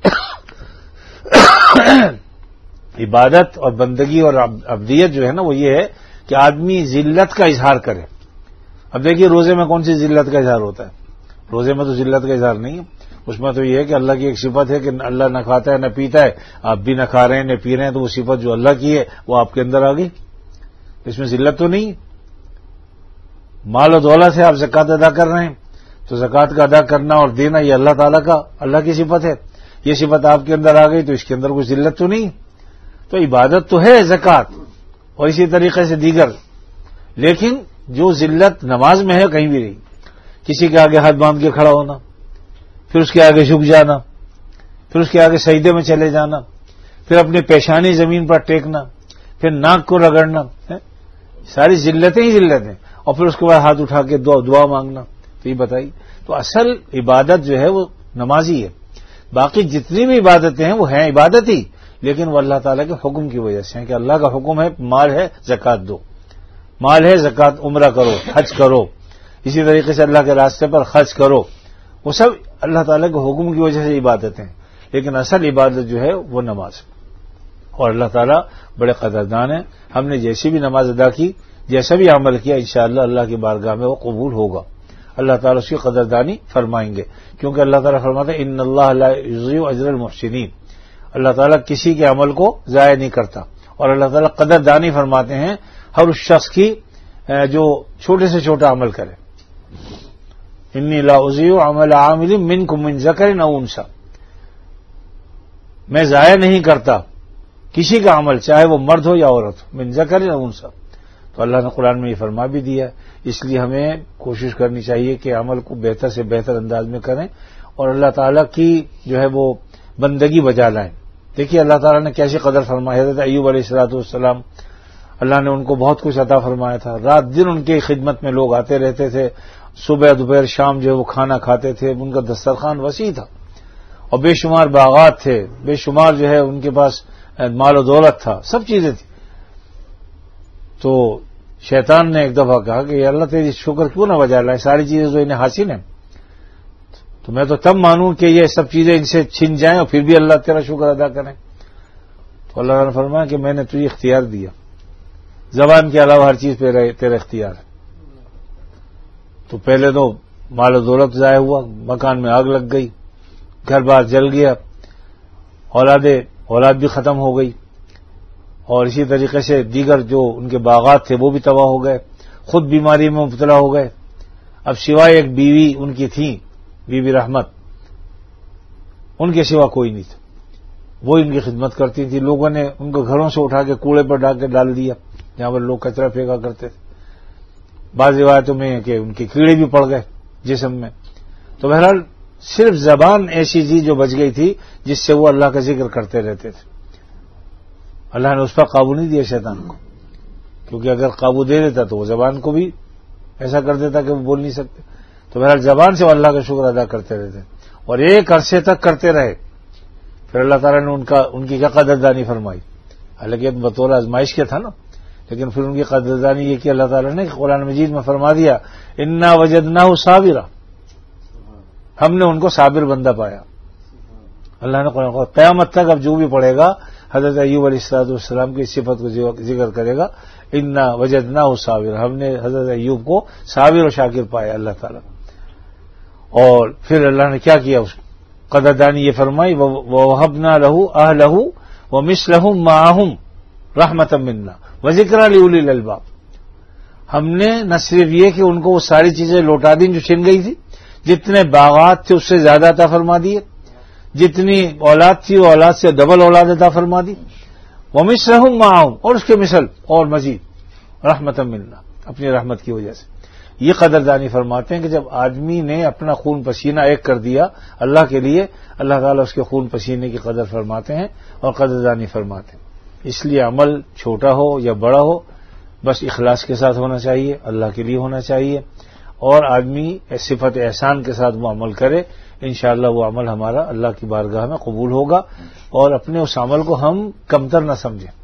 عبادت اور بندگی اور عبدیت جو ہے نا وہ یہ ہے کہ آدمی ذلت کا اظہار کرے۔ اب دیکھیے روزے میں کون سی ذلت کا اظہار ہوتا ہے؟ روزے میں تو ذلت کا اظہار نہیں ہے، اس میں تو یہ ہے کہ اللہ کی ایک صفت ہے کہ اللہ نہ کھاتا ہے نہ پیتا ہے، آپ بھی نہ کھا رہے ہیں نہ پی رہے ہیں، تو وہ صفت جو اللہ کی ہے وہ آپ کے اندر آ گئی، اس میں ذلت تو نہیں۔ مال و دولت سے آپ زکوٰۃ ادا کر رہے ہیں تو زکوٰۃ کا ادا کرنا اور دینا یہ اللہ تعالیٰ کا اللہ کی صفت ہے، یہ صفت آپ کے اندر آ گئی تو اس کے اندر کوئی ذلت تو نہیں۔ تو عبادت تو ہے زکوٰۃ اور اسی طریقے سے دیگر، لیکن جو ذلت نماز میں ہے کہیں بھی نہیں۔ کسی کے آگے ہاتھ باندھ کے کھڑا ہونا، پھر اس کے آگے جھک جانا، پھر اس کے آگے سجدے میں چلے جانا، پھر اپنی پیشانی زمین پر ٹیکنا، پھر ناک کو رگڑنا، ساری ذلتیں ہی ذلتیں، اور پھر اس کے بعد ہاتھ اٹھا کے دعا مانگنا۔ تو یہ بتائیے، تو اصل عبادت جو ہے وہ نمازی ہے، باقی جتنی بھی عبادتیں ہیں وہ ہیں عبادت ہی، لیکن وہ اللہ تعالیٰ کے حکم کی وجہ سے ہیں کہ اللہ کا حکم ہے مال ہے زکوٰۃ دو، مال ہے زکوٰۃ عمرہ کرو، حج کرو، اسی طریقے سے اللہ کے راستے پر خرچ کرو، وہ سب اللہ تعالیٰ کے حکم کی وجہ سے عبادتیں ہیں، لیکن اصل عبادت جو ہے وہ نماز۔ اور اللہ تعالیٰ بڑے قدردان ہیں، ہم نے جیسی بھی نماز ادا کی، جیسا بھی عمل کیا، انشاءاللہ اللہ کی بارگاہ میں وہ قبول ہوگا، اللہ تعالیٰ اس کی قدردانی فرمائیں گے، کیونکہ اللہ تعالیٰ فرماتے ہیں ان اللہ لا یضیع اجر المحسنین، اللہ تعالیٰ کسی کے عمل کو ضائع نہیں کرتا، اور اللہ تعالیٰ قدردانی فرماتے ہیں ہر اس شخص کی جو چھوٹے سے چھوٹا عمل کرے۔ انی لا اضیع عمل عامل منکم من ذکر او انثی، میں ضائع نہیں کرتا کسی کا عمل، چاہے وہ مرد ہو یا عورت ہو، من ذکر او انثی۔ تو اللہ نے قرآن میں یہ فرما بھی دیا ہے، اس لیے ہمیں کوشش کرنی چاہیے کہ عمل کو بہتر سے بہتر انداز میں کریں اور اللہ تعالیٰ کی جو ہے وہ بندگی بجا لائیں۔ دیکھیے اللہ تعالیٰ نے کیسی قدر فرمائی، حضرت ایوب علیہ الصلوۃ والسلام، اللہ نے ان کو بہت کچھ عطا فرمایا تھا، رات دن ان کی خدمت میں لوگ آتے رہتے تھے، صبح دوپہر شام جو ہے وہ کھانا کھاتے تھے، ان کا دسترخوان وسیع تھا اور بے شمار باغات تھے، بے شمار جو ہے ان کے پاس مال و دولت تھا، سب چیزیں تھیں۔ تو شیطان نے ایک دفعہ کہا کہ اللہ تیری شکر کیوں نہ بجا لائے، ساری چیزیں تو انہیں حاصل ہیں، تو میں تو تب مانوں کہ یہ سب چیزیں ان سے چھن جائیں اور پھر بھی اللہ تیرا شکر ادا کریں۔ تو اللہ نے فرمایا کہ میں نے تجھے اختیار دیا، زبان کے علاوہ ہر چیز پہ تیرا اختیار ہے۔ تو پہلے تو مال و دولت ضائع ہوا، مکان میں آگ لگ گئی، گھر بار جل گیا، اولادیں اولاد بھی ختم ہو گئی، اور اسی طریقے سے دیگر جو ان کے باغات تھے وہ بھی تباہ ہو گئے، خود بیماری میں مبتلا ہو گئے۔ اب سوائے ایک بیوی ان کی تھی، بی بی رحمت، ان کے سوا کوئی نہیں تھا، وہ ان کی خدمت کرتی تھی۔ لوگوں نے ان کو گھروں سے اٹھا کے کوڑے پر ڈال کے ڈال دیا جہاں پر لوگ کچرا پھینکا کرتے تھے، بعض روایتوں میں کہ ان کے کیڑے بھی پڑ گئے جسم میں۔ تو بہرحال صرف زبان ایسی تھی جو بچ گئی تھی جس سے وہ اللہ کا ذکر کرتے رہتے تھے۔ اللہ نے اس پر قابو نہیں دیا شیطان کو، کیونکہ اگر قابو دے دیتا تو وہ زبان کو بھی ایسا کر دیتا کہ وہ بول نہیں سکتے۔ تو بہرحال زبان سے وہ اللہ کا شکر ادا کرتے رہتے اور ایک عرصے تک کرتے رہے، پھر اللہ تعالیٰ نے ان کا ان کی کیا قدردانی فرمائی، حالانکہ بطور آزمائش کے تھا نا، لیکن پھر ان کی قدردانی یہ کہ اللہ تعالیٰ نے قرآن مجید میں فرما دیا انا وجدناہ صابرا، ہم نے ان کو صابر بندہ پایا۔ اللہ نے قرآن قیامت تک اب جو بھی پڑھے گا حضرت ایوب علیہ الصلوۃ والسلام کی صفت کو ذکر کرے گا، انا وجدناہ صابرا، ہم نے حضرت ایوب کو صابر و شاکر پایا اللہ تعالیٰ۔ اور پھر اللہ نے کیا کیا، اس قدردانی یہ فرمائی وَوَهَبْنَا لَهُ أَهْلَهُ وَمِثْلَهُم مَّعَهُمْ رَحْمَةً مِّنَّا وَذِكْرًا لِأُولِي الْأَلْبَابِ، ہم نے نہ صرف یہ کہ ان کو وہ ساری چیزیں لوٹا دیں جو چھن گئی تھی، جتنے باغات تھے اس سے زیادہ عطا فرما دیے، جتنی اولاد تھی وہ اولاد سے ڈبل اولاد عطا فرما دی، وَمِثْلَهُم مَّعَهُمْ، اور اس کے مثل اور مزید، رحمةً مِّنَّا، اپنی رحمت کی وجہ سے۔ یہ قدردانی فرماتے ہیں کہ جب آدمی نے اپنا خون پسینہ ایک کر دیا اللہ کے لیے، اللہ تعالیٰ اس کے خون پسینے کی قدر فرماتے ہیں اور قدردانی فرماتے ہیں۔ اس لیے عمل چھوٹا ہو یا بڑا ہو، بس اخلاص کے ساتھ ہونا چاہیے، اللہ کے لیے ہونا چاہیے، اور آدمی صفت احسان کے ساتھ وہ عمل کرے، انشاءاللہ وہ عمل ہمارا اللہ کی بارگاہ میں قبول ہوگا، اور اپنے اس عمل کو ہم کمتر نہ سمجھیں۔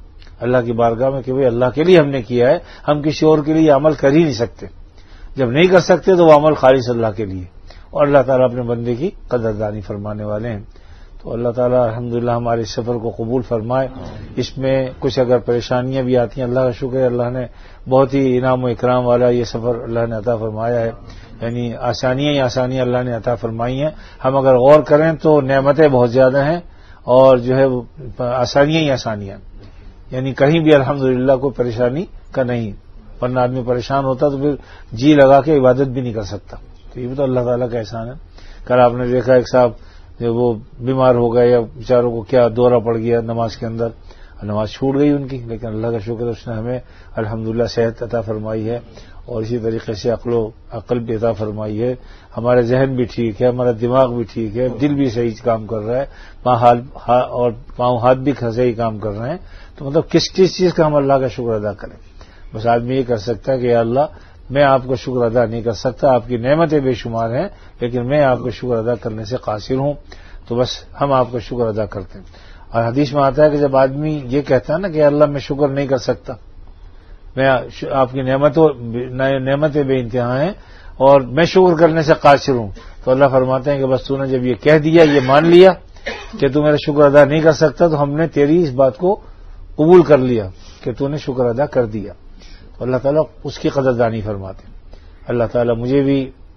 اللہ کی بارگاہ میں کہ بھئی اللہ کے لیے ہم نے کیا ہے، ہم کسی اور کے لیے عمل کر ہی نہیں سکتے. جب نہیں کر سکتے تو وہ عمل خالص اللہ کے لیے، اور اللہ تعالیٰ اپنے بندے کی قدردانی فرمانے والے ہیں. تو اللہ تعالیٰ الحمدللہ ہمارے اس سفر کو قبول فرمائے. اس میں کچھ اگر پریشانیاں بھی آتی ہیں، اللہ کا شکر ہے اللہ نے بہت ہی انعام و اکرام والا یہ سفر اللہ نے عطا فرمایا ہے. یعنی آسانیاں ہی آسانیاں اللہ نے عطا فرمائی ہیں. ہم اگر غور کریں تو نعمتیں بہت زیادہ ہیں اور جو ہے آسانیاں ہی آسانیاں، یعنی کہیں بھی الحمدللہ کوئی پریشانی کا نہیں. ورنہ آدمی پریشان ہوتا تو پھر جی لگا کے عبادت بھی نہیں کر سکتا. تو یہ بھی تو اللہ تعالیٰ کا احسان ہے. کل آپ نے دیکھا ایک صاحب وہ بیمار ہو گئے یا بیچاروں کو کیا دورہ پڑ گیا نماز کے اندر، نماز چھوٹ گئی ان کی، لیکن اللہ کا شکر اس نے ہمیں الحمدللہ صحت عطا فرمائی ہے اور اسی طریقے سے عقل و عقل بھی عطا فرمائی ہے. ہمارے ذہن بھی ٹھیک ہے، ہمارا دماغ بھی ٹھیک ہے، دل بھی صحیح کام کر رہا ہے، اور پاؤں ہاتھ بھی صحیح کام کر رہے ہیں. تو مطلب کس کس چیز کا ہم اللہ کا شکر ادا کریں؟ بس آدمی یہ کر سکتا ہے کہ یا اللہ میں آپ کا شکر ادا نہیں کر سکتا، آپ کی نعمتیں بے شمار ہیں لیکن میں آپ کا شکر ادا کرنے سے قاصر ہوں. تو بس ہم آپ کا شکر ادا کرتے ہیں. اور حدیث میں آتا ہے کہ جب آدمی یہ کہتا ہے نا کہ اللہ میں شکر نہیں کر سکتا، میں آپ کی نعمتوں نعمتیں بے انتہا ہیں اور میں شکر کرنے سے قاصر ہوں، تو اللہ فرماتے ہیں کہ بس تو نے جب یہ کہہ دیا، یہ مان لیا کہ تو میرا شکر ادا نہیں کر سکتا، تو ہم نے تیری اس بات کو قبول کر لیا کہ تو نے شکر ادا کر دیا. تو اللہ تعالیٰ اس کی قدردانی فرماتے ہیں. اللہ تعالیٰ مجھے بھی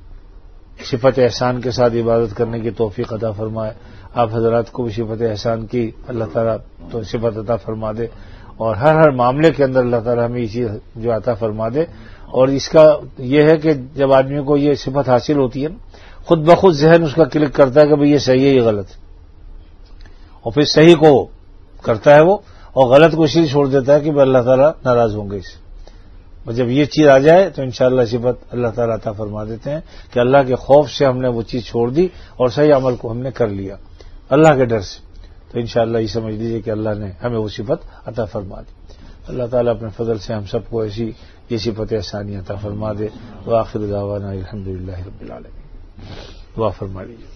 صفت احسان کے ساتھ عبادت کرنے کی توفیق عطا فرمائے. آپ حضرات کو بھی صفت احسان کی اللہ تعالیٰ تو صفت عطا فرما دے، اور ہر ہر معاملے کے اندر اللہ تعالیٰ ہمیں یہ چیز جو عطا فرما دے. اور اس کا یہ ہے کہ جب آدمی کو یہ صفت حاصل ہوتی ہے خود بخود ذہن اس کا کلک کرتا ہے کہ بھئی یہ صحیح ہے، یہ غلط ہے، اور پھر صحیح کو کرتا ہے وہ، اور غلط کو اسی لیے چھوڑ دیتا ہے کہ بھئی اللہ تعالیٰ ناراض ہوں گے اس سے. اور جب یہ چیز آ جائے تو انشاءاللہ صفت اللہ تعالیٰ عطا فرما دیتے ہیں کہ اللہ کے خوف سے ہم نے وہ چیز چھوڑ دی اور صحیح عمل کو ہم نے کر لیا اللہ کے ڈر سے. تو انشاءاللہ یہ سمجھ لیجیے کہ اللہ نے ہمیں وہ صفت عطا فرما دی. اللہ تعالیٰ اپنے فضل سے ہم سب کو ایسی یہ صفت احسانی عطا فرما دے. وآخر دعوانا الحمدللہ رب العالمین. دعا فرما لیجیے.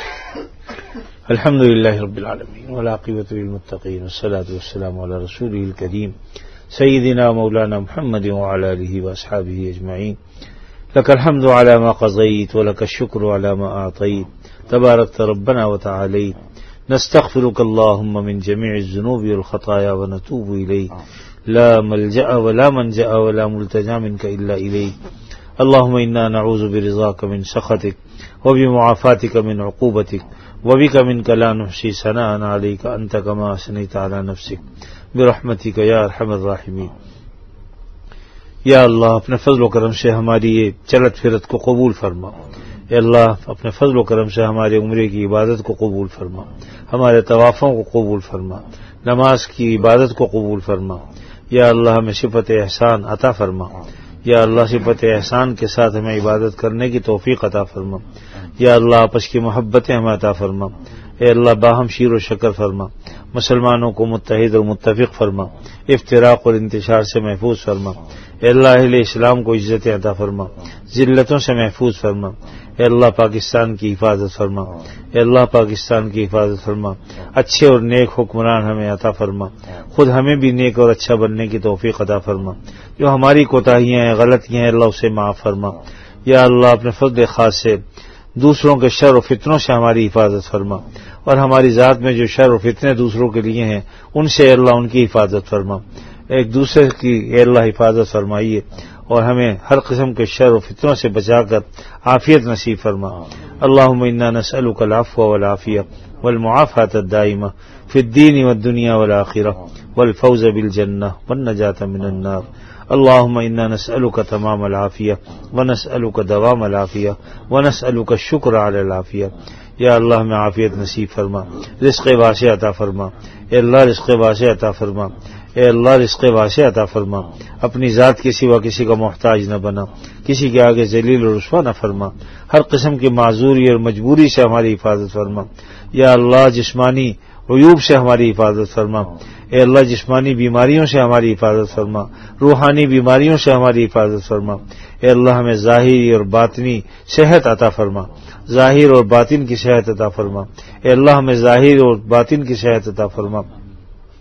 الحمدللہ رب العالمین والعاقبۃ للمتقین والصلاۃ والسلام علی رسولہ الکریم سیدنا مولانا محمد وعلى آلہ واصحابہ اجمعین. لک الحمد علی ما قضیت ولک الشکر علی ما اعطیت تبارکت ربنا وتعالیت. نستغفرك اللهم من جميع الذنوب والخطايا ونتوب إليك. لا ملجأ ولا منجأ ولا ملتجأ منك إلا إليك. اللهم إنا نعوذ برضاك من سخطك وبمعافاتك من عقوبتك وبك منك لا نحصي ثناء عليك أنت كما أثنيت على نفسك برحمتك يا أرحم الراحمين. یا اللہ اپنے فضل و کرم سے ہماری یہ چلت پھرت کو قبول فرما. اے اللہ اپنے فضل و کرم سے ہمارے عمرے کی عبادت کو قبول فرما، ہمارے طوافوں کو قبول فرما، نماز کی عبادت کو قبول فرما. یا اللہ ہمیں صفت احسان عطا فرما. یا اللہ صفت احسان کے ساتھ ہمیں عبادت کرنے کی توفیق عطا فرما. یا اللہ آپس کی محبتیں ہمیں عطا فرما. اے اللہ باہم شیر و شکر فرما. مسلمانوں کو متحد اور متفق فرما، افتراق اور انتشار سے محفوظ فرما. اے اللہ اہل اسلام کو عزت عطا فرما، ذلتوں سے محفوظ فرما. اے اللہ پاکستان کی حفاظت فرما. اے اللہ پاکستان کی حفاظت فرما. اچھے اور نیک حکمران ہمیں عطا فرما. خود ہمیں بھی نیک اور اچھا بننے کی توفیق عطا فرما. جو ہماری کوتاہیاں ہیں، غلطیاں ہیں، اللہ اسے معاف فرما. یا اللہ اپنے فضل خاص سے دوسروں کے شر و فتنوں سے ہماری حفاظت فرما، اور ہماری ذات میں جو شر و فتنے دوسروں کے لیے ہیں ان سے اے اللہ ان کی حفاظت فرما. ایک دوسرے کی اے اللہ حفاظت فرمائیے اور ہمیں ہر قسم کے شر و فتنوں سے بچا کر عافیت نصیب فرما. اللهم انا نسألك العفو والعافية والمعافاة الدائمة في الدين والدنيا والآخرة والفوز بالجنة والنجاة من النار. اللهم انا نسألك تمام العافية ونسألك دوام العافية ونسألك الشكر على العافية. یا اللہ ہمیں عافیت نصیب فرما، رزق واسع عطا فرما. اے اللہ رزق واسع عطا فرما. اے اللہ رزق واسع عطا فرما. اپنی ذات کے سوا کسی کا محتاج نہ بنا، کسی کے آگے ذلیل اور رسوا نہ فرما. ہر قسم کی معذوری اور مجبوری سے ہماری حفاظت فرما. یا اللہ جسمانی عیوب سے ہماری حفاظت فرما. اے اللہ جسمانی بیماریوں سے ہماری حفاظت فرما، روحانی بیماریوں سے ہماری حفاظت فرما. اے اللہ ہمیں ظاہری اور باطنی صحت عطا فرما، ظاہر اور باطن کی صحت عطا فرما. اے اللہ ہمیں ظاہر اور باطن کی صحت عطا فرما،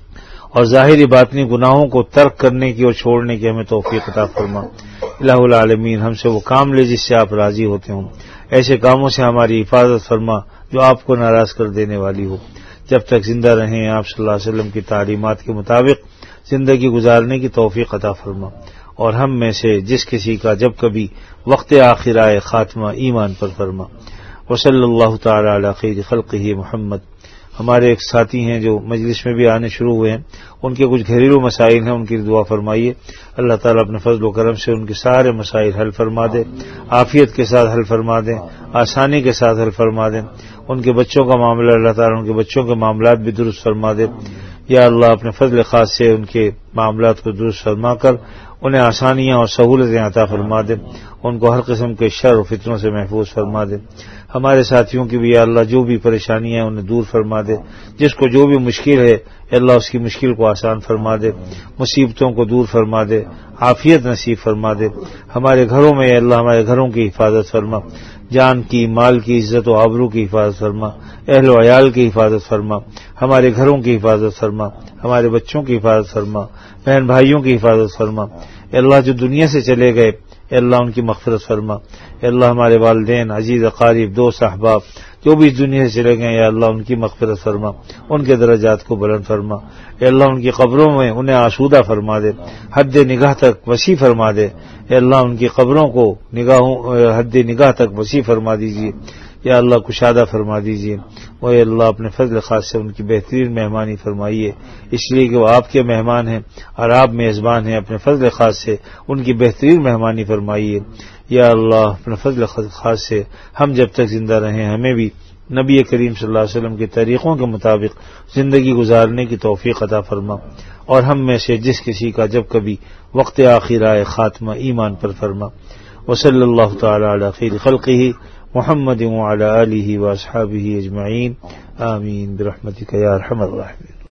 اور ظاہری باطنی گناہوں کو ترک کرنے کی اور چھوڑنے کی ہمیں توفیق عطا فرما۔ الہ العالمین، ہم سے وہ کام لے جس سے آپ راضی ہوتے ہوں، ایسے کاموں سے ہماری حفاظت فرما جو آپ کو ناراض کر دینے والی ہو۔ جب تک زندہ رہیں آپ صلی اللہ علیہ وسلم کی تعلیمات کے مطابق زندگی گزارنے کی توفیق عطا فرما، اور ہم میں سے جس کسی کا جب کبھی وقت آخر آئے خاتمہ ایمان پر فرما۔ وصلی اللہ تعالی علی خیر خلقہ محمد۔ ہمارے ایک ساتھی ہیں جو مجلس میں بھی آنے شروع ہوئے ہیں، ان کے کچھ گھریلو مسائل ہیں، ان کی دعا فرمائیے۔ اللہ تعالیٰ اپنے فضل و کرم سے ان کے سارے مسائل حل فرما دے، عافیت کے ساتھ حل فرما دیں، آسانی کے ساتھ حل فرما دیں۔ ان کے بچوں کا معاملہ اللہ تعالیٰ ان کے بچوں کے معاملات بھی درست فرما دے۔ یا اللہ اپنے فضل خاص سے ان کے معاملات کو درست فرما کر انہیں آسانیاں اور سہولتیں عطا فرما دے، ان کو ہر قسم کے شر و فتنوں سے محفوظ فرما دے۔ ہمارے ساتھیوں کی بھی یا اللہ جو بھی پریشانیاں ہیں انہیں دور فرما دے، جس کو جو بھی مشکل ہے اللہ اس کی مشکل کو آسان فرما دے، مصیبتوں کو دور فرما دے، عافیت نصیب فرما دے۔ ہمارے گھروں میں یا اللہ ہمارے گھروں کی حفاظت فرما، جان کی، مال کی، عزت و آبرو کی حفاظت فرما، اہل و عیال کی حفاظت فرما، ہمارے گھروں کی حفاظت فرما، ہمارے بچوں کی حفاظت فرما، بہن بھائیوں کی حفاظت فرما۔ اے اللہ جو دنیا سے چلے گئے اے اللہ ان کی مغفرت فرما۔ اے اللہ ہمارے والدین، عزیز اقارب، دوست احباب جو بھی اس دنیا سے چلے گئے یا اللہ ان کی مغفرت فرما، ان کے درجات کو بلند فرما۔ اے اللہ ان کی قبروں میں انہیں آسودہ فرما دے، حد نگاہ تک وسیع فرما دے۔ اے اللہ ان کی قبروں کو نگاہوں حد نگاہ تک وسیع فرما دیجیے، یا اللہ کشادہ فرما دیجیے۔ اور اے اللہ اپنے فضل خاص سے ان کی بہترین مہمانی فرمائیے، اس لیے کہ وہ آپ کے مہمان ہیں اور آپ میزبان ہیں، اپنے فضل خاص سے ان کی بہترین مہمانی فرمائیے۔ یا اللہ اپنے فضل خاص سے ہم جب تک زندہ رہیں ہمیں بھی نبی کریم صلی اللہ علیہ وسلم کے طریقوں کے مطابق زندگی گزارنے کی توفیق عطا فرما، اور ہم میں سے جس کسی کا جب کبھی وقت آخر آئے خاتمہ ایمان پر فرما۔ وصلی اللہ تعالی علی خیر خلقہ محمد وعلی آلہ واصحابہ اجمعین، آمین برحمتک یا ارحم الراحمین۔